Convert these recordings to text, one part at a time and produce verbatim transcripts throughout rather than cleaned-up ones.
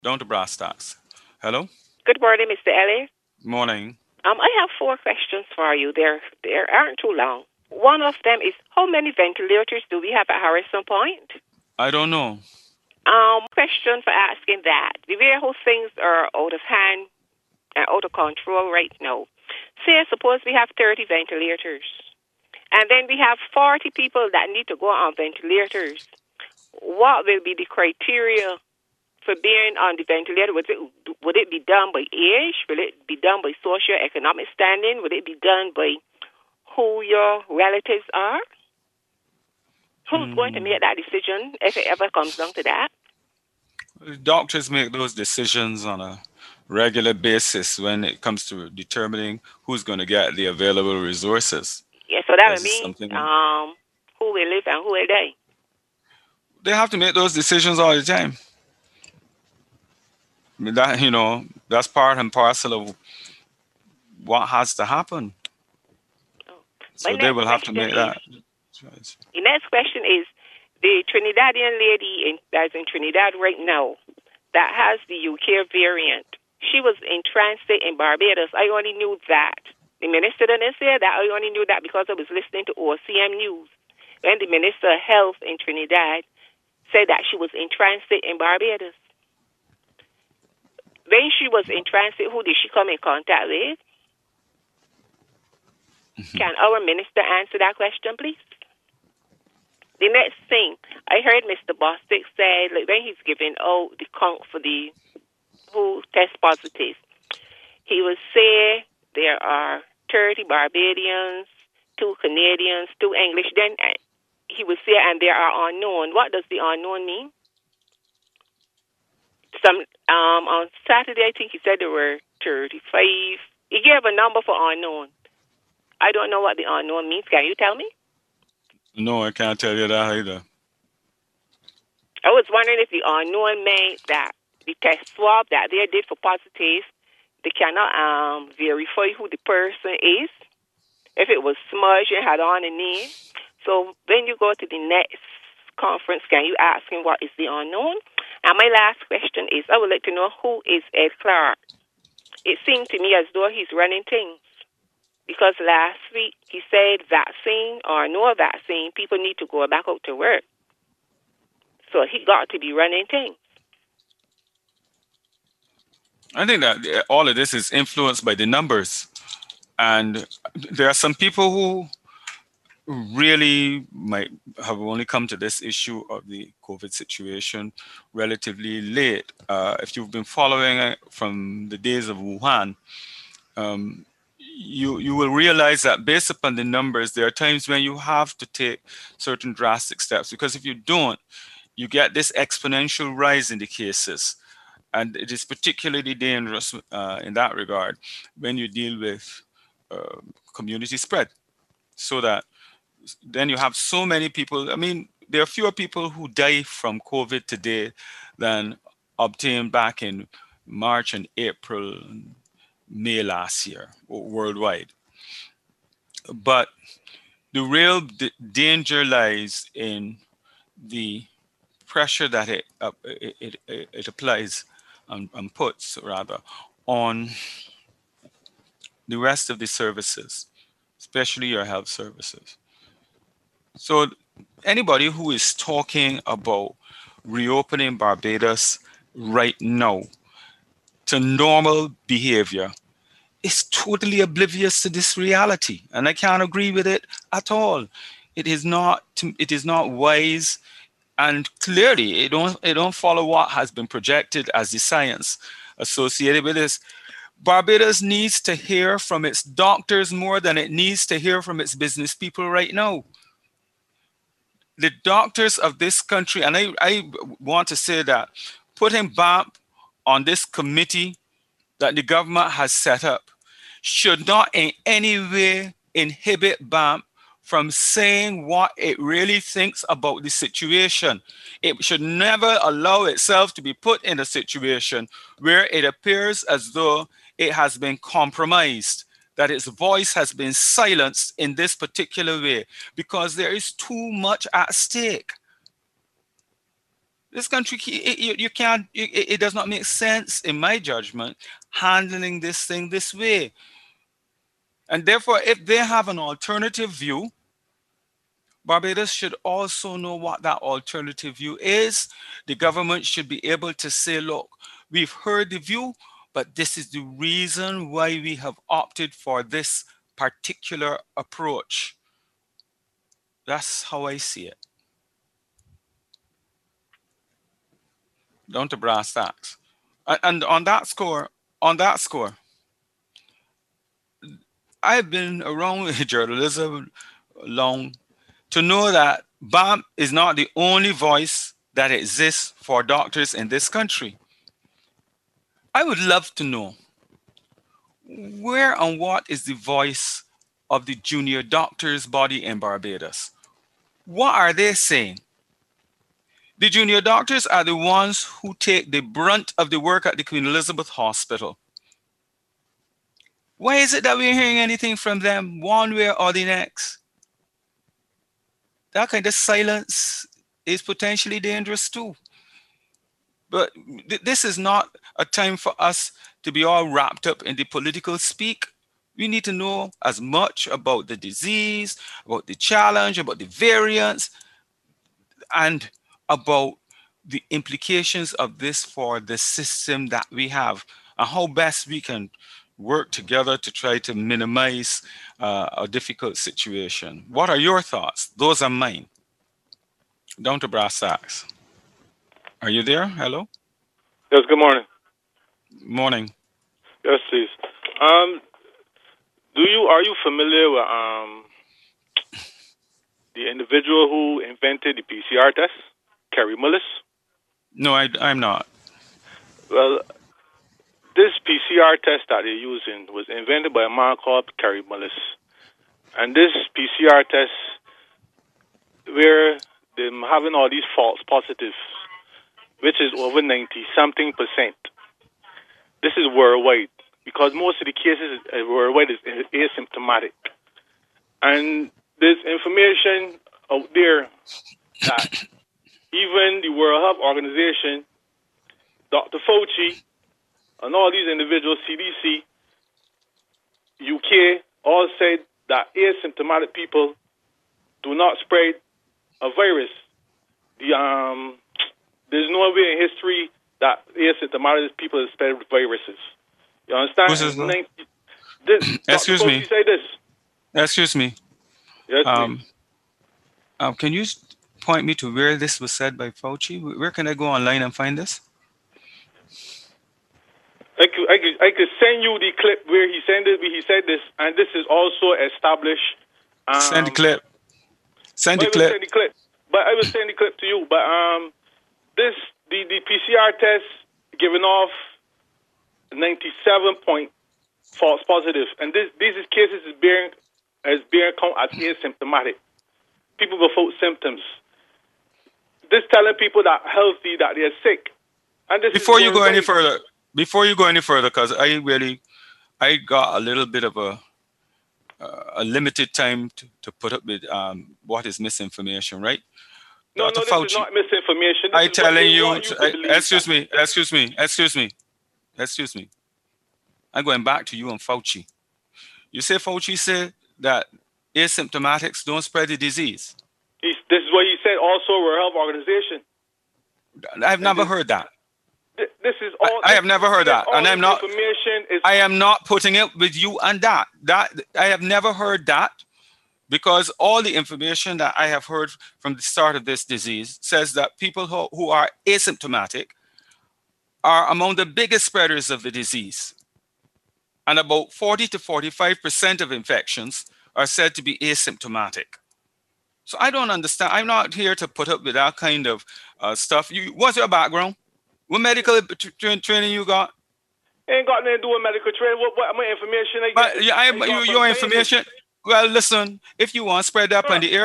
Down to brass tacks. Hello? Good morning, Mister Ellis. Morning. Um, I have four questions for you. They're, they aren't too long. One of them is, how many ventilators do we have at Harrison Point? I don't know. Um, question for asking that. The way how things are out of hand and out of control right now. Say, suppose we have thirty ventilators, and then we have forty people that need to go on ventilators. What will be the criteria for being on the ventilator? Would it, would it be done by age? Will it be done by socio-economic standing? Would it be done by who your relatives are? Who's going to Hmm. make that decision if it ever comes down to that? Doctors make those decisions on a regular basis when it comes to determining who's going to get the available resources. Yeah, so that This would is mean something um, who will live and who will die. they have to make those decisions all the time. I mean, that you know, that's part and parcel of what has to happen. Oh. My So they next will have to question make is that choice. the next question is the Trinidadian lady in, that's in Trinidad right now that has the U K variant. She was in transit in Barbados. I only knew that. The minister didn't say that. I only knew that because I was listening to O C M News when the Minister of Health in Trinidad said that she was in transit in Barbados. When she was in transit, who did she come in contact with? Can our minister answer that question, please? The next thing, I heard Mister Bostic say, like when he's giving out the count for the who test positive, he will say there are thirty Barbadians, two Canadians, two English. Then uh, he will say, and there are unknown. What does the unknown mean? Some um on Saturday, I think he said there were thirty-five. He gave a number for unknown. I don't know what the unknown means. Can you tell me? No, I can't tell you that either. I was wondering if the unknown meant that the test swab that they did for positive, they cannot um, verify who the person is, if it was smudged and had on a name. So when you go to the next conference, can you ask him what is the unknown? And my last question is, I would like to know who is Ed Clark. It seemed to me as though he's running things. Because last week he said vaccine or no vaccine, people need to go back out to work. So he got to be running things. I think that uh, all of this is influenced by the numbers. And there are some people who really might have only come to this issue of the COVID situation relatively late. Uh, if you've been following it from the days of Wuhan, um, you you will realize that based upon the numbers, there are times when you have to take certain drastic steps because if you don't, you get this exponential rise in the cases, and it is particularly dangerous uh, in that regard when you deal with uh, community spread. So that then you have so many people. I mean, there are fewer people who die from COVID today than obtained back in March and April, and May last year worldwide. But the real d- danger lies in the pressure that it uh, it, it, it it applies and, and puts rather on the rest of the services, especially your health services. So anybody who is talking about reopening Barbados right now to normal behavior is totally oblivious to this reality, and I can't agree with it at all. It is not. It is not wise, and clearly, it don't. It don't follow what has been projected as the science associated with this. Barbados needs to hear from its doctors more than it needs to hear from its business people right now. The doctors of this country, and I, I want to say that putting B A M P on this committee that the government has set up should not in any way inhibit B A M P from saying what it really thinks about the situation. It should never allow itself to be put in a situation where it appears as though it has been compromised, that its voice has been silenced in this particular way, because there is too much at stake. This country, you, you can't, it, it does not make sense, in my judgment, handling this thing this way. And therefore, if they have an alternative view, Barbados should also know what that alternative view is. The government should be able to say, look, we've heard the view, but this is the reason why we have opted for this particular approach. That's how I see it. Down to brass tacks. And on that score, on that score, I've been around journalism long to know that B A M is not the only voice that exists for doctors in this country. I would love to know where and what is the voice of the junior doctors body in Barbados. What are they saying? The junior doctors are the ones who take the brunt of the work at the Queen Elizabeth Hospital. Why is it that we're hearing anything from them one way or the next? That kind of silence is potentially dangerous too. But th this is not a time for us to be all wrapped up in the political speak. We need to know as much about the disease, about the challenge, about the variants, and about the implications of this for the system that we have, and how best we can work together to try to minimize uh, a difficult situation. What are your thoughts? Those are mine. Down to brass tacks. Are you there? Hello? Yes, good morning. Morning. Yes, please. Um, do you are you familiar with um the individual who invented the P C R test, Kerry Mullis? No, I, I'm not. Well, this P C R test that they're using was invented by a man called Kerry Mullis. And this P C R test, where they're having all these false positives, which is over ninety-something percent. This is worldwide, because most of the cases worldwide is asymptomatic. And there's information out there that even the World Health Organization, Doctor Fauci, and all these individuals, C D C, U K, all said that asymptomatic people do not spread a virus. The um, there's no way in history that asymptomatic people spread viruses. You understand? ninety, this, Excuse me. Say this. Excuse me. Yes, um, um, can you point me to where this was said by Fauci? Where can I go online and find this? I could, I could, I could send you the clip where he said this. He said this, and this is also established. Um, send the clip. Send the clip. Send the clip. But I will send the clip to you. But um, this the, the P C R test giving off ninety-seven point false positive, and this these cases is being as being count as asymptomatic. People without symptoms. This telling people that healthy that they're sick. And this before you go any right. further, before you go any further, because I really, I got a little bit of a uh, a limited time to, to put up with um, what is misinformation, right? No, Doctor no, this Fauci, is not misinformation. This I is telling you, you to, I, excuse me, excuse me, excuse me, excuse me. I'm going back to you on Fauci. You say Fauci said that asymptomatics don't spread the disease. He's, this is what he said also, World Health Organization. I've and never this, heard that. This is all. I, I have never heard that, and I'm not. Information is, I am not putting it with you on that. That I have never heard that, because all the information that I have heard from the start of this disease says that people who, who are asymptomatic are among the biggest spreaders of the disease, and about forty to forty-five percent of infections are said to be asymptomatic. So I don't understand. I'm not here to put up with that kind of uh, stuff. You, what's your background? What medical tra training you got? Ain't got nothing to do with medical training. What, what my information I but get? Yeah, I, you, your information. Well, listen. If you want to spread that huh. on the air,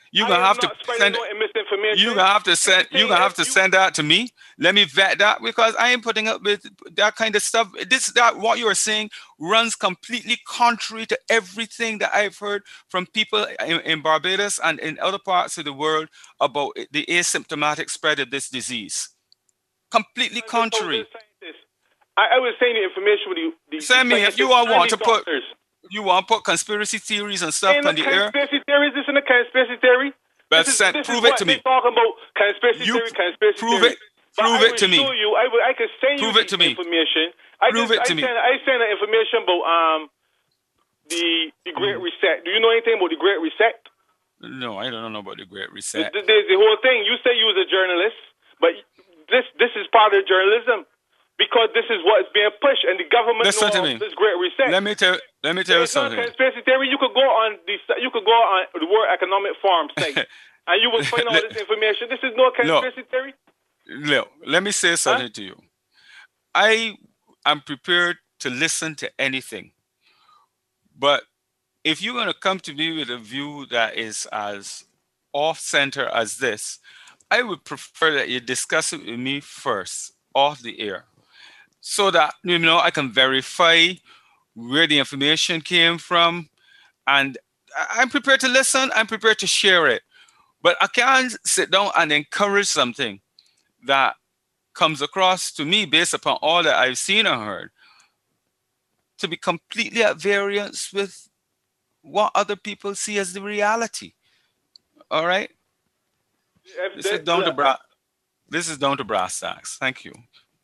You I gonna am have to not spreading send. no misinformation. You gonna have to send. You Everything gonna have is to you- send that to me. Let me vet that because I ain't putting up with that kind of stuff. This that what you are saying runs completely contrary to everything that I've heard from people in, in Barbados and in other parts of the world about the asymptomatic spread of this disease. Completely I just told contrary. this scientist. I, I was saying the information with the, the Send me if you all scientists want and to the put. doctors. You want to put conspiracy theories and stuff Ain't on no the air? conspiracy theories. This isn't a conspiracy theory. But This is send, this prove is it what to they me. talking about. Conspiracy You theory, conspiracy prove theory. it. But Prove I it will to me. show you. I will. I can send Prove you it to the me. information. I Prove just it to I me. send I send the information about um the the Great Mm. Reset. Do you know anything about the Great Reset? No, I don't know about the Great The, Reset. the, the whole thing. You say you was a journalist, but this this is part of journalism because this is what is being pushed, and the government Listen to know me. of this Great Reset. Let me tell. Let me tell you It's not a something. conspiracy theory. You could go on the you could go on the World Economic Forum site, and you will find all Let- this information. This is no conspiracy theory. Look, let me say something to you. I am prepared to listen to anything, but if you're going to come to me with a view that is as off center as this, I would prefer that you discuss it with me first, off the air, so that you know I can verify where the information came from, and I- I'm prepared to listen. I'm prepared to share it, but I can't sit down and encourage something that comes across to me based upon all that I've seen and heard to be completely at variance with what other people see as the reality. All right, If this is that- down to look, brass. This is down to brass tacks. Thank you.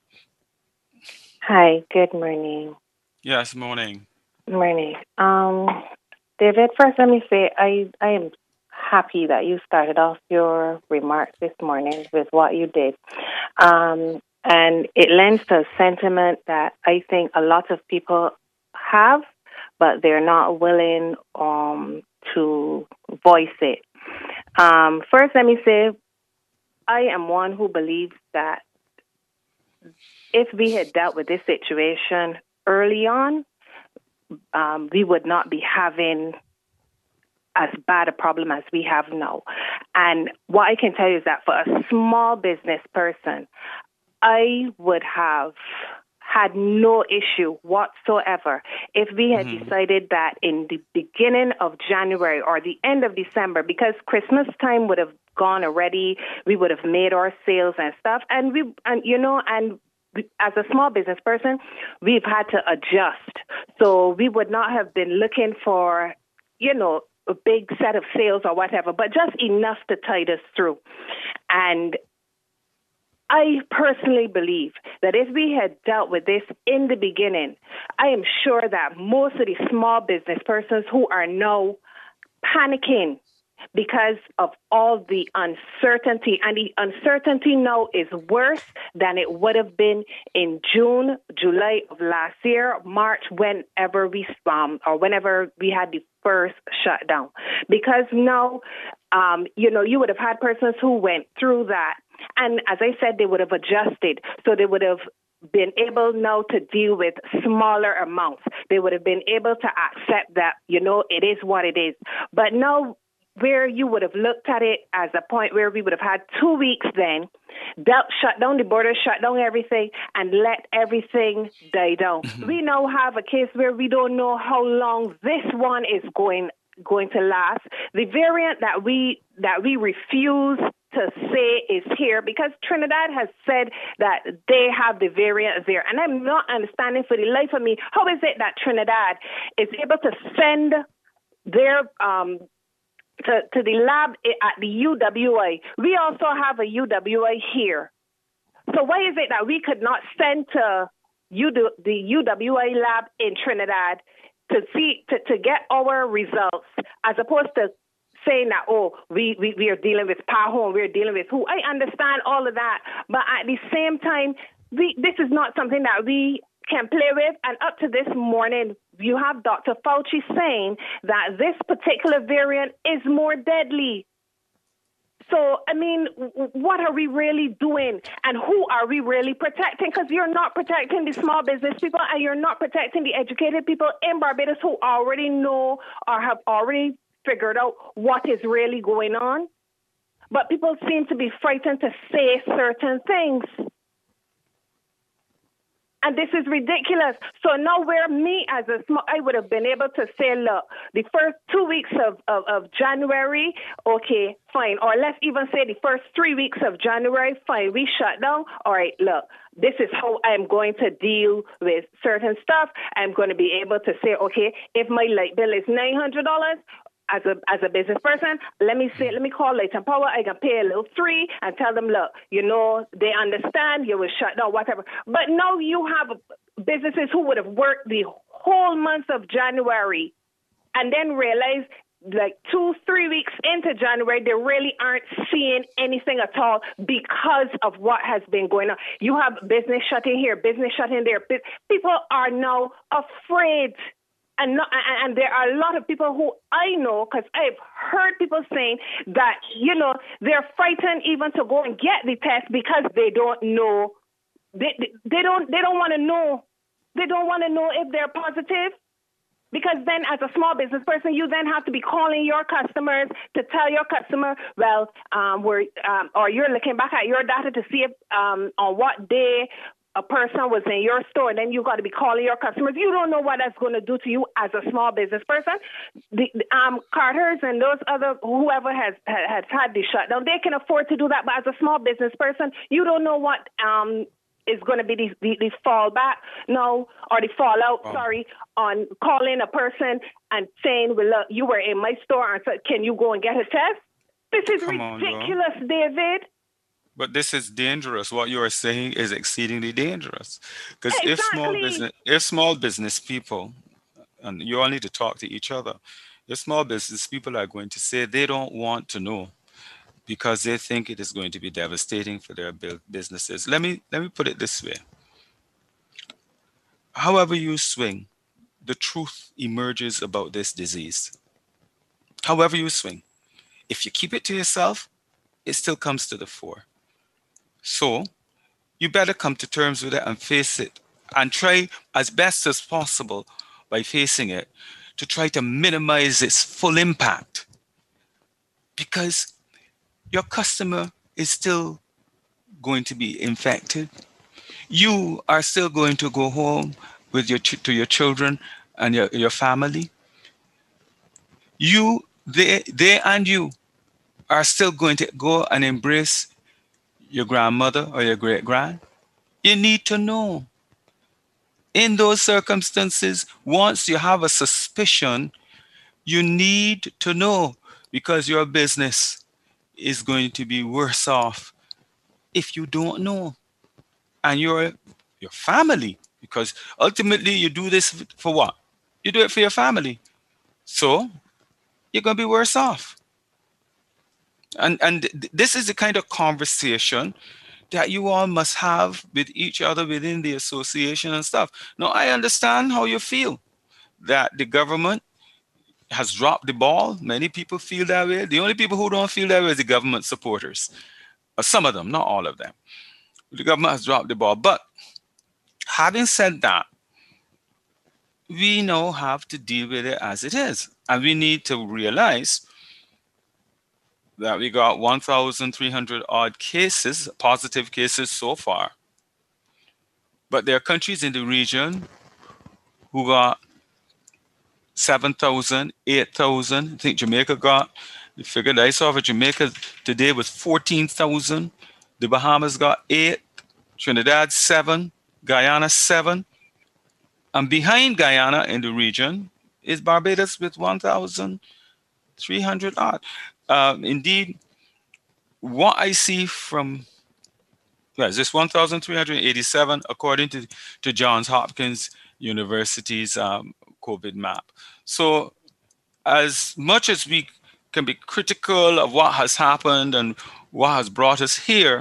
Hi, good morning. Yes, morning. Morning. Um, David, first let me say I, I am happy that you started off your remarks this morning with what you did. Um, and it lends to a sentiment that I think a lot of people have, but they're not willing um, to voice it. Um, first, let me say I am one who believes that if we had dealt with this situation early on, um, we would not be having as bad a problem as we have now. And what I can tell you is that for a small business person, I would have had no issue whatsoever if we had Mhm. decided that in the beginning of January or the end of December, because Christmas time would have gone already, we would have made our sales and stuff, and we, and you know, and we, as a small business person, we've had to adjust. So we would not have been looking for, you know, a big set of sales or whatever, but just enough to tide us through. And I personally believe that if we had dealt with this in the beginning, I am sure that most of the small business persons who are now panicking because of all the uncertainty, and the uncertainty now is worse than it would have been in June, July of last year, March, whenever we um, or whenever we had the first shutdown. Because now, um, you know, you would have had persons who went through that. And as I said, they would have adjusted. So they would have been able now to deal with smaller amounts. They would have been able to accept that, you know, it is what it is. But now, where you would have looked at it as a point where we would have had two weeks then, dealt, shut down the border, shut down everything, and let everything die down. Mm-hmm. We now have a case where we don't know how long this one is going going to last. The variant that we that we refuse to say is here, because Trinidad has said that they have the variant there. And I'm not understanding for the life of me, how is it that Trinidad is able to send their um, to, to the lab at the U W I. We also have a U W I here. So why is it that we could not send to U- the U W I lab in Trinidad to see to, to get our results, as opposed to saying that, oh, we, we, we are dealing with PAHO, we're dealing with who? I understand all of that. But at the same time, we, this is not something that we can play with. And up to this morning, you have Doctor Fauci saying that this particular variant is more deadly. So, I mean, what are we really doing? And who are we really protecting? Because you're not protecting the small business people, and you're not protecting the educated people in Barbados who already know or have already figured out what is really going on. But people seem to be frightened to say certain things. And this is ridiculous. So now where me as a small, I would have been able to say, look, the first two weeks of, of, of January, okay, fine. Or let's even say the first three weeks of January, fine, we shut down. All right, look, this is how I'm going to deal with certain stuff. I'm going to be able to say, okay, if my light bill is nine hundred dollars, As a as a business person, let me say, let me call Light and Power. I can pay a little three and tell them, look, you know, they understand you will shut down, whatever. But now you have businesses who would have worked the whole month of January and then realize like two, three weeks into January, they really aren't seeing anything at all because of what has been going on. You have business shutting here, business shutting there. People are now afraid. And, not, and there are a lot of people who I know, because I've heard people saying that, you know, they're frightened even to go and get the test because they don't know. They, they don't they don't want to know. They don't want to know if they're positive. Because then as a small business person, you then have to be calling your customers to tell your customer, well, um, we're, um, or you're looking back at your data to see if um, on what day a person was in your store, and then you got to be calling your customers. You don't know what that's going to do to you as a small business person. The, the um, Carter's and those other, whoever has, has had the shutdown, they can afford to do that. But as a small business person, you don't know what um, is going to be the, the, the fallback, no, or the fallout, oh. sorry, on calling a person and saying, well, look, you were in my store, and so can you go and get a test? This is Come ridiculous, on, David. But this is dangerous. What you are saying is exceedingly dangerous. Because exactly. if small business, if small business people, and you all need to talk to each other, if small business people are going to say they don't want to know because they think it is going to be devastating for their businesses. Let me let me put it this way. However you swing, the truth emerges about this disease. However you swing. If you keep it to yourself, it still comes to the fore. So you better come to terms with it and face it and try as best as possible by facing it to try to minimize its full impact, because your customer is still going to be infected. You are still going to go home with your ch- to your children and your, your family. You, they, they and you are still going to go and embrace your grandmother or your great-grand. You need to know. In those circumstances, once you have a suspicion, you need to know, because your business is going to be worse off if you don't know. And your, your family, because ultimately you do this for what? You do it for your family. So you're going to be worse off. And and this is the kind of conversation that you all must have with each other within the association and stuff. Now, I understand how you feel, that the government has dropped the ball. Many people feel that way. The only people who don't feel that way is the government supporters. Uh, some of them, not all of them. The government has dropped the ball. But having said that, we now have to deal with it as it is. And we need to realize that we got one thousand three hundred odd cases, positive cases so far. But there are countries in the region who got seven thousand, eight thousand. I think Jamaica got, the figure that I saw for Jamaica today was fourteen thousand. The Bahamas got eight, Trinidad seven, Guyana seven. And behind Guyana in the region is Barbados with one thousand three hundred odd. Uh, indeed, what I see from, well, this one thousand three hundred eighty-seven, according to, to Johns Hopkins University's um, COVID map. So as much as we can be critical of what has happened and what has brought us here,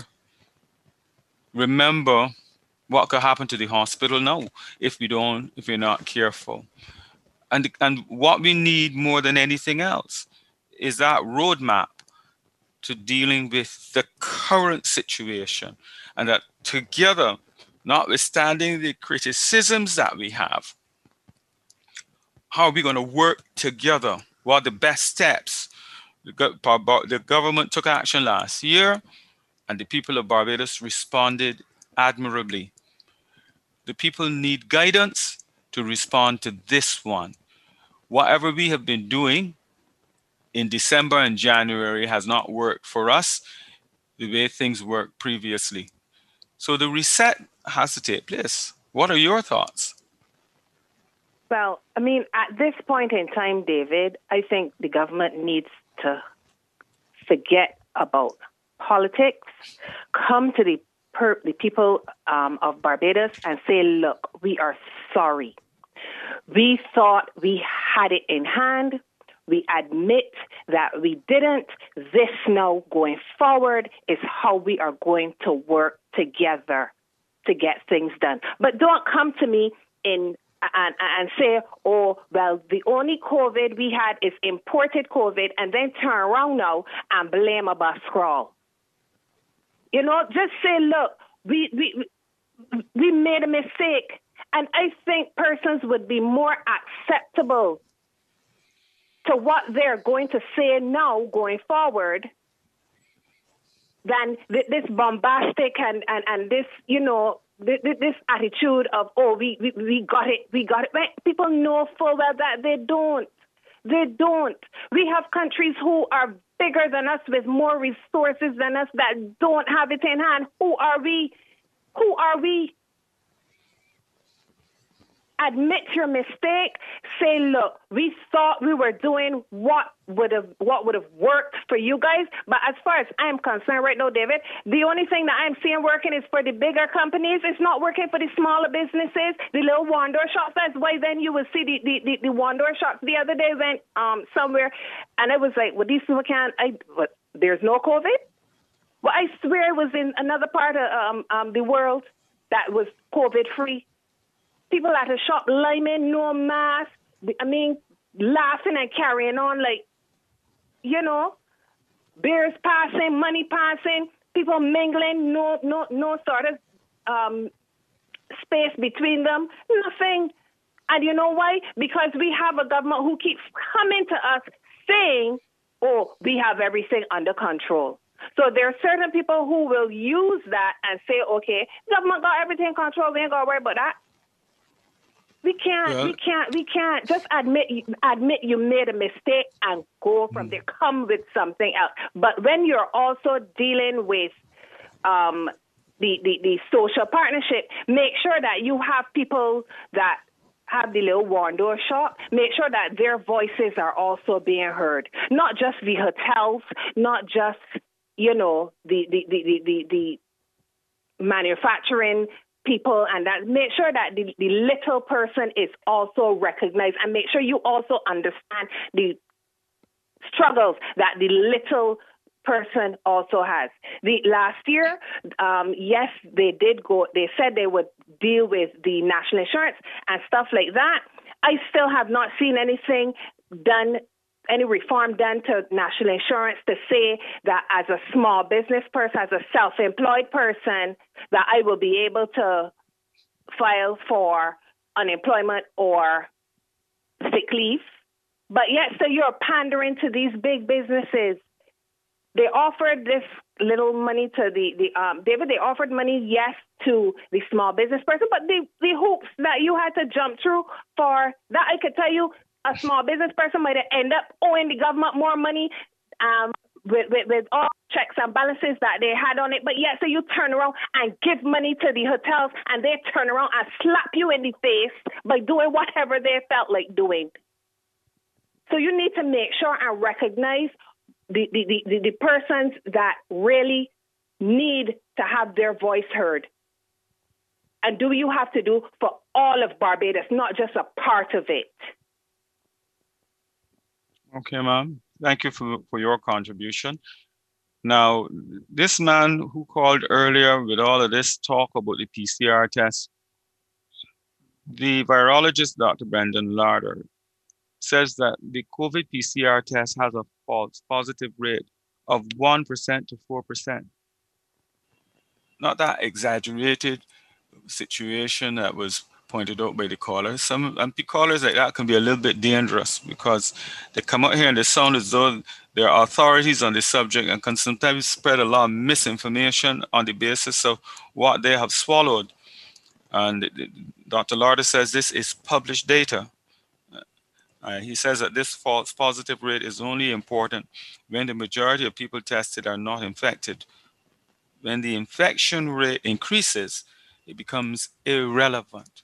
remember what could happen to the hospital now if we don't, if we're not careful. And, and what we need more than anything else is that roadmap to dealing with the current situation, and that together, notwithstanding the criticisms that we have, how are we going to work together what are the best steps? The, go- the government took action last year, and the people of Barbados responded admirably. The people need guidance to respond to this one. Whatever we have been doing in December and January has not worked for us the way things worked previously. So the reset has to take place. What are your thoughts? Well, I mean, at this point in time, David, I think the government needs to forget about politics, come to the, per- the people um, of Barbados and say, look, we are sorry. We thought we had it in hand. We admit that we didn't. This now going forward is how we are going to work together to get things done. But don't come to me in and, and say, oh, well, the only COVID we had is imported COVID, and then turn around now and blame a bus crawl. You know, just say, look, we we we made a mistake. And I think persons would be more acceptable to what they're going to say now going forward than this bombastic and, and, and this, you know, this, this attitude of, oh, we, we, we got it, we got it. People know full well that they don't. They don't. We have countries who are bigger than us with more resources than us that don't have it in hand. Who are we? Who are we? Admit your mistake. Say, look, we thought we were doing what would have what would have worked for you guys. But as far as I'm concerned right now, David, the only thing that I'm seeing working is for the bigger companies. It's not working for the smaller businesses, the little one-door shops. That's why then you will see the, the, the, the one-door shops. The other day went um, somewhere, and I was like, well, these people can't, I, what, there's no COVID? Well, I swear it was in another part of um, um, the world that was COVID-free. People at the shop liming, no mask. I mean, laughing and carrying on like, you know, beers passing, money passing, people mingling, no, no, no sort of um, space between them, nothing. And you know why? Because we have a government who keeps coming to us saying, oh, we have everything under control. So there are certain people who will use that and say, okay, government got everything in control, we ain't got to worry about that. We can't, well, we can't, we can't just admit, admit you made a mistake and go from mm. there, come with something else. But when you're also dealing with um, the, the, the social partnership, make sure that you have people that have the little one-door shop, make sure that their voices are also being heard. Not just the hotels, not just, you know, the, the, the, the, the, the manufacturing people, and that make sure that the, the little person is also recognized, and make sure you also understand the struggles that the little person also has. The last year, um, yes, they did go, they said they would deal with the national insurance and stuff like that. I still have not seen anything done, any reform done to national insurance to say that as a small business person, as a self-employed person, that I will be able to file for unemployment or sick leave. But yet, so you're pandering to these big businesses. They offered this little money to the, the um, David, they offered money, yes, to the small business person, but the, the hoops that you had to jump through for that, I could tell you, a small business person might end up owing the government more money um, with, with, with all checks and balances that they had on it. But yeah, so you turn around and give money to the hotels, and they turn around and slap you in the face by doing whatever they felt like doing. So you need to make sure and recognize the, the, the, the, the persons that really need to have their voice heard. And do you have to do for all of Barbados, not just a part of it? Okay, ma'am. Thank you for, for your contribution. Now, this man who called earlier with all of this talk about the P C R test, the virologist, Doctor Brendan Larder, says that the COVID P C R test has a false positive rate of one percent to four percent. Not that exaggerated situation that was pointed out by the callers. Some and callers like that can be a little bit dangerous because they come out here and they sound as though there are authorities on the subject and can sometimes spread a lot of misinformation on the basis of what they have swallowed. And Doctor Larder says this is published data. Uh, he says that this false positive rate is only important when the majority of people tested are not infected. When the infection rate increases, it becomes irrelevant.